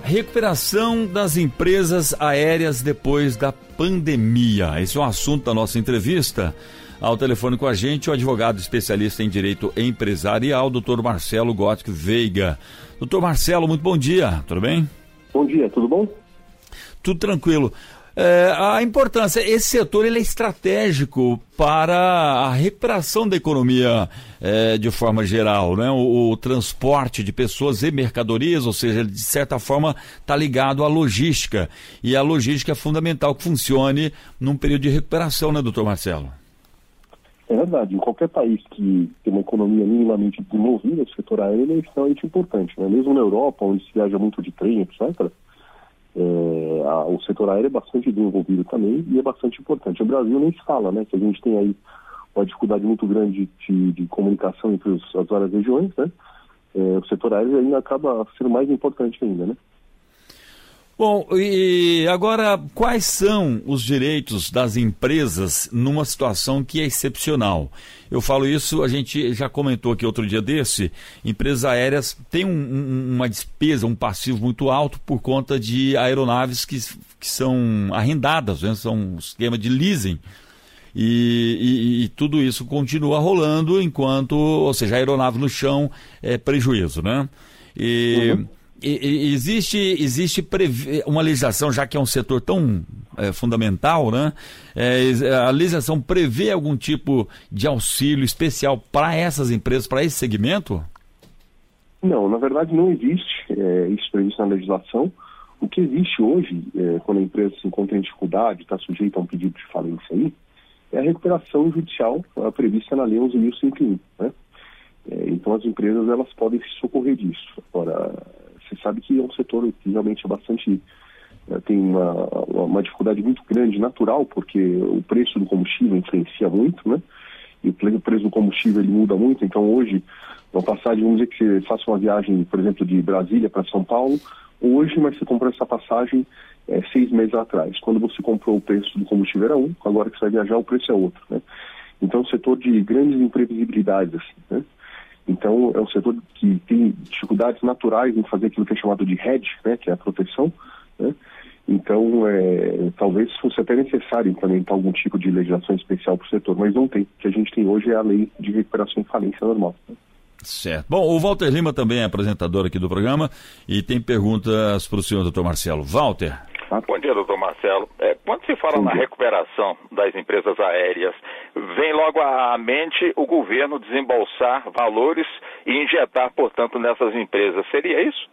Recuperação das empresas aéreas depois da pandemia. Esse é um assunto da nossa entrevista. Ao telefone com a gente, o advogado especialista em direito empresarial, Dr. Marcelo Gotke Veiga. Dr. Marcelo, muito bom dia, tudo bem? Bom dia, tudo bom? Tudo tranquilo. A importância, esse setor ele é estratégico para a recuperação da economia de forma geral, né? O transporte de pessoas e mercadorias, ou seja, de certa forma está ligado à logística, e a logística é fundamental que funcione num período de recuperação, né, doutor Marcelo? É verdade, em qualquer país que tem uma economia minimamente desenvolvida, o setor aéreo é extremamente importante, né? Mesmo na Europa, onde se viaja muito de trem, etc., o setor aéreo é bastante desenvolvido também e é bastante importante. O Brasil nem se fala, né? Que a gente tem aí uma dificuldade muito grande de comunicação entre as várias regiões, né? O setor aéreo ainda acaba sendo mais importante ainda, né? Bom, e agora, quais são os direitos das empresas numa situação que é excepcional? Eu falo isso, a gente já comentou aqui outro dia desse, empresas aéreas têm uma despesa, um passivo muito alto por conta de aeronaves que são arrendadas, né? São um esquema de leasing. E tudo isso continua rolando enquanto, ou seja, a aeronave no chão é prejuízo, né? Existe uma legislação, já que é um setor tão fundamental, né? A legislação prevê algum tipo de auxílio especial para essas empresas, para esse segmento? Não, na verdade não existe isso previsto na legislação. O que existe hoje, quando a empresa se encontra em dificuldade, está sujeita a um pedido de falência aí, é a recuperação judicial prevista na Lei 11.051, né? Então as empresas elas podem se socorrer disso. Agora, você sabe que é um setor que realmente é bastante, tem uma dificuldade muito grande, natural, porque o preço do combustível influencia muito, né? E o preço do combustível ele muda muito. Então hoje, uma passagem, vamos dizer que você faça uma viagem, por exemplo, de Brasília para São Paulo, hoje, mas você comprou essa passagem 6 meses atrás. Quando você comprou, o preço do combustível era um, agora que você vai viajar o preço é outro, né? Então é um setor de grandes imprevisibilidades, assim, né? Então, é um setor que tem dificuldades naturais em fazer aquilo que é chamado de hedge, né, que é a proteção, né? Então, talvez fosse até necessário implementar algum tipo de legislação especial para o setor, mas não tem. O que a gente tem hoje é a lei de recuperação e falência normal, né? Certo. Bom, o Walter Lima também é apresentador aqui do programa e tem perguntas para o senhor, doutor Marcelo. Walter. Bom dia, doutor Marcelo. Quando se fala na recuperação das empresas aéreas, vem logo à mente o governo desembolsar valores e injetar, portanto, nessas empresas. Seria isso?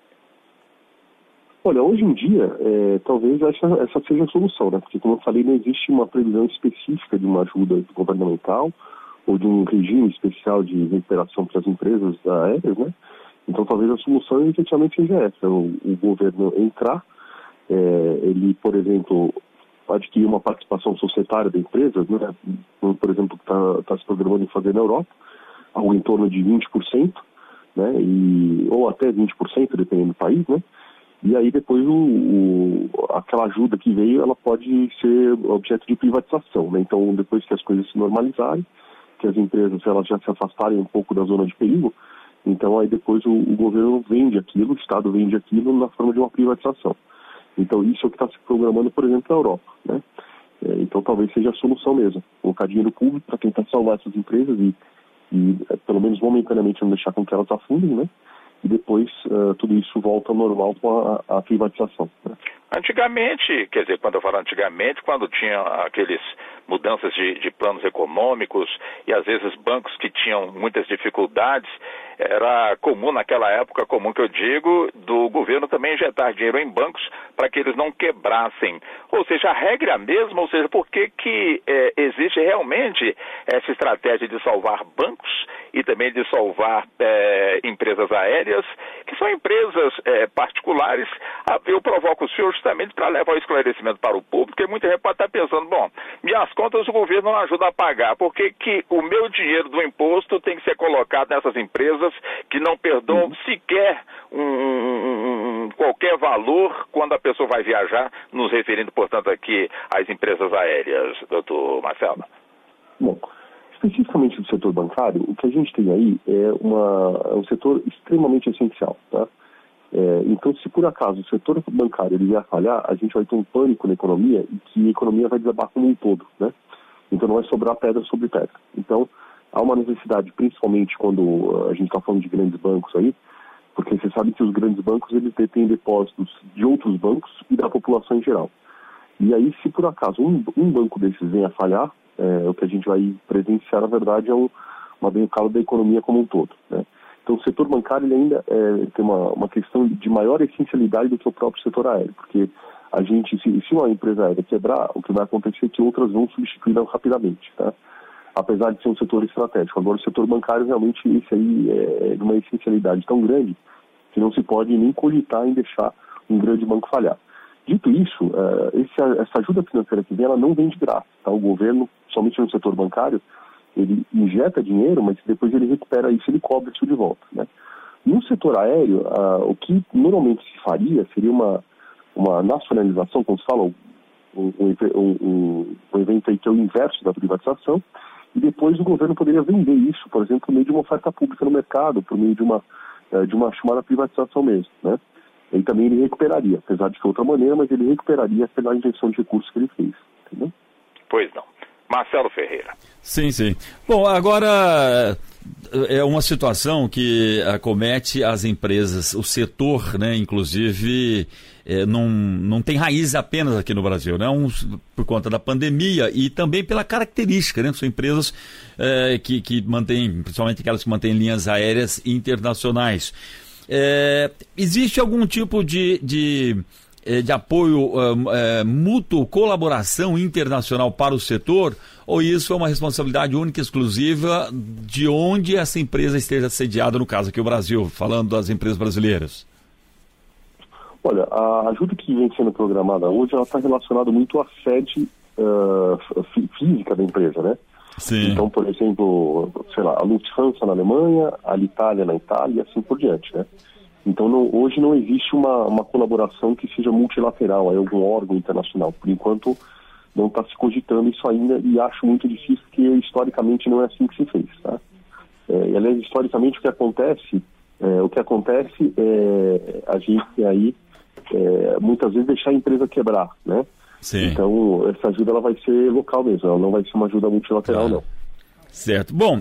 Olha, hoje em dia, talvez essa seja a solução, né? Porque, como eu falei, não existe uma previsão específica de uma ajuda governamental ou de um regime especial de recuperação para as empresas aéreas, né? Então, talvez a solução efetivamente seja essa: o governo entrar, ele, por exemplo, adquirir uma participação societária da empresa, né? Por exemplo, que está se programando em fazer na Europa, algo em torno de 20%, né? Ou até 20%, dependendo do país, né? E aí depois aquela ajuda que veio, ela pode ser objeto de privatização, né? Então, depois que as coisas se normalizarem, que as empresas elas já se afastarem um pouco da zona de perigo, então aí depois o governo vende aquilo, o Estado vende aquilo na forma de uma privatização. Então isso é o que está se programando, por exemplo, na Europa, né? Então talvez seja a solução mesmo, colocar dinheiro público para tentar salvar essas empresas e pelo menos momentaneamente não deixar com que elas afundem, né? E depois tudo isso volta ao normal com a privatização, né? Antigamente, quer dizer, quando eu falo antigamente, quando tinha aqueles mudanças de planos econômicos e às vezes bancos que tinham muitas dificuldades, era comum naquela época, comum que eu digo, do governo também injetar dinheiro em bancos para que eles não quebrassem. Ou seja, a regra é a mesma, ou seja, por que existe realmente essa estratégia de salvar bancos e também de salvar empresas aéreas, que são empresas particulares. Eu provoco o senhor justamente para levar o esclarecimento para o público, porque muita gente pode estar pensando, bom, minhas contas o governo não ajuda a pagar, por que o meu dinheiro do imposto tem que ser colocado nessas empresas que não perdoam sequer qualquer valor quando a pessoa vai viajar, nos referindo, portanto, aqui às empresas aéreas, doutor Marcelo? Bom, especificamente do setor bancário, o que a gente tem aí é um setor extremamente essencial, tá? Então, se por acaso o setor bancário ele vier falhar, a gente vai ter um pânico na economia e que a economia vai desabar como um todo, né? Então não vai sobrar pedra sobre pedra. Então, há uma necessidade, principalmente quando a gente está falando de grandes bancos aí, porque você sabe que os grandes bancos eles detêm depósitos de outros bancos e da população em geral. E aí, se por acaso um banco desses venha a falhar, o que a gente vai presenciar, na verdade, é uma derrocada da economia como um todo, né? Então, o setor bancário ele ainda tem uma questão de maior essencialidade do que o próprio setor aéreo, porque a gente, se uma empresa aérea quebrar, o que vai acontecer é que outras vão substituí-la rapidamente, tá? Apesar de ser um setor estratégico. Agora, o setor bancário, realmente, esse aí é de uma essencialidade tão grande que não se pode nem cogitar em deixar um grande banco falhar. Dito isso, essa ajuda financeira que vem, ela não vem de graça, tá? O governo, somente no setor bancário, ele injeta dinheiro, mas depois ele recupera isso, ele cobra isso de volta, né? No setor aéreo, o que normalmente se faria seria uma nacionalização, como se fala, um evento aí que é o inverso da privatização, e depois o governo poderia vender isso, por exemplo, por meio de uma oferta pública no mercado, por meio de uma chamada privatização mesmo, né? E também ele recuperaria, apesar de que outra maneira, mas ele recuperaria pela injeção de recursos que ele fez, entendeu? Pois não. Marcelo Ferreira. Sim, sim. Bom, agora é uma situação que acomete as empresas, o setor, né, inclusive, não tem raiz apenas aqui no Brasil, né, por conta da pandemia e também pela característica, né, são empresas que mantêm, principalmente aquelas que mantêm linhas aéreas internacionais. Existe algum tipo de apoio mútuo, colaboração internacional para o setor, ou isso é uma responsabilidade única e exclusiva de onde essa empresa esteja sediada, no caso aqui o Brasil, falando das empresas brasileiras? Olha, a ajuda que vem sendo programada hoje, ela está relacionada muito à sede física da empresa, né? Sim. Então, por exemplo, sei lá, a Lufthansa na Alemanha, a Alitalia na Itália e assim por diante, né? Então, hoje não existe uma colaboração que seja multilateral, algum órgão internacional. Por enquanto, não está se cogitando isso ainda e acho muito difícil, porque historicamente não é assim que se fez, tá? E, aliás, historicamente o que acontece é a gente aí muitas vezes deixar a empresa quebrar, né? Sim. Então, essa ajuda ela vai ser local mesmo, ela não vai ser uma ajuda multilateral, não. Certo. Bom,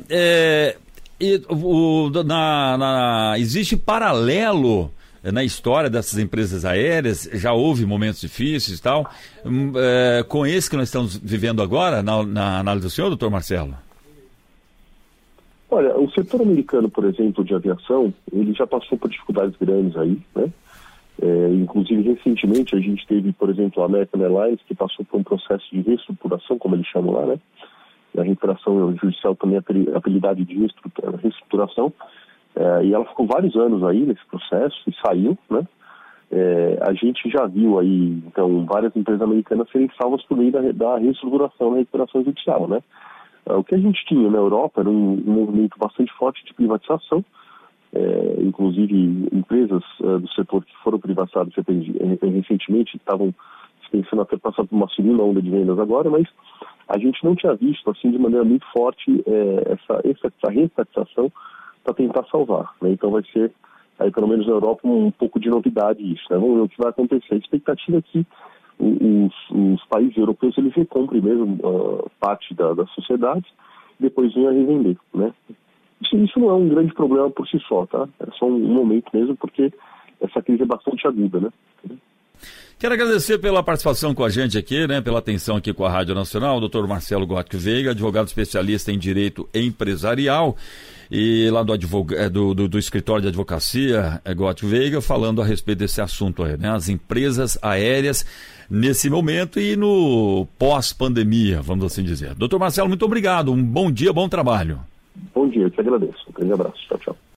existe paralelo na história dessas empresas aéreas, já houve momentos difíceis e tal, com esse que nós estamos vivendo agora, na análise do senhor, doutor Marcelo? Olha, o setor americano, por exemplo, de aviação, ele já passou por dificuldades grandes aí, né? Inclusive, recentemente, a gente teve, por exemplo, a American Airlines, que passou por um processo de reestruturação, como eles chamam lá, né? A recuperação judicial também é apelidada de reestruturação, e ela ficou vários anos aí nesse processo e saiu, né? A gente já viu aí, então, várias empresas americanas serem salvas por meio da reestruturação, da recuperação judicial, né? O que a gente tinha na Europa era um movimento bastante forte de privatização, inclusive empresas do setor que foram privatizadas recentemente estavam pensando até passar por uma segunda onda de vendas agora, mas a gente não tinha visto assim de maneira muito forte essa reestatização para tentar salvar, né? Então vai ser, aí, pelo menos na Europa, um pouco de novidade isso, né? Vamos ver o que vai acontecer. A expectativa é que os países europeus eles recomprem mesmo parte da sociedade e depois venham a revender, né? Isso não é um grande problema por si só, tá? É só um momento mesmo, porque essa crise é bastante aguda, né? Quero agradecer pela participação com a gente aqui, né, pela atenção aqui com a Rádio Nacional, o Dr. Marcelo Gótio Veiga, advogado especialista em Direito Empresarial, e lá do escritório de advocacia, Gótio Veiga, falando a respeito desse assunto aí, né, as empresas aéreas nesse momento e no pós-pandemia, vamos assim dizer. Dr. Marcelo, muito obrigado, um bom dia, bom trabalho. Bom dia, eu te agradeço. Um grande abraço. Tchau, tchau.